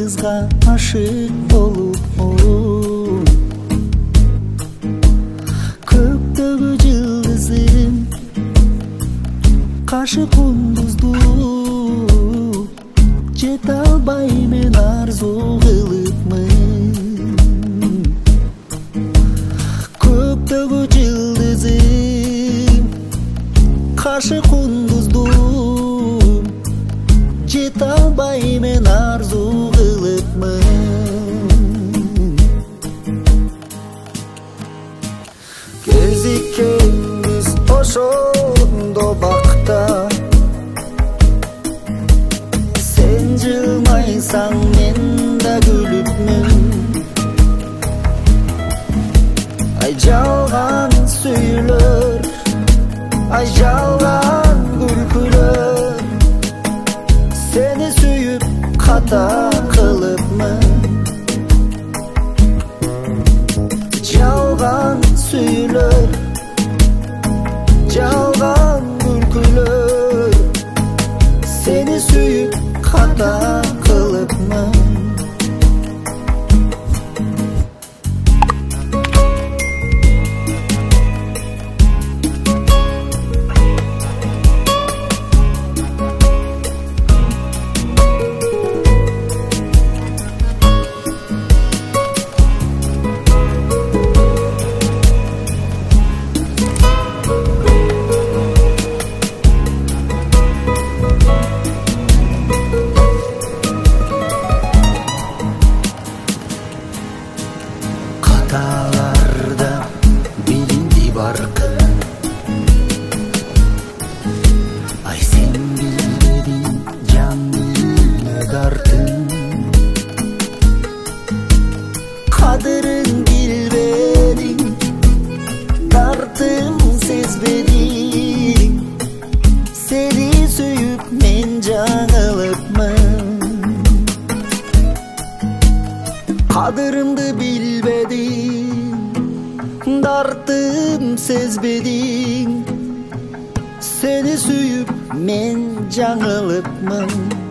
kızga aşık olup köktөгү жылдызым каршы кундузду жете албай мен арзу кылыпмын көктөгү жылдызым каршы кундузду жете албай мен арзу кылыпмын кезиккенбиз ошондо бакта сен жылмайсаң мен да күлүпмүн ай жалган сүйлөр ай жалган күлкүлөр сени сүйүп ката кылыпмын жалган сүйлөр жалган күлкүлөр сени сүйүп ката кылыпмын Katalarda bilindi barkın ay sen bilmedin can diline dartın kadırın bilmedin dartın sezmedin seni söyüp men жаңылыпмын kadırımdı bilmedin dartım sezmedin seni suyup men жаңылыпмын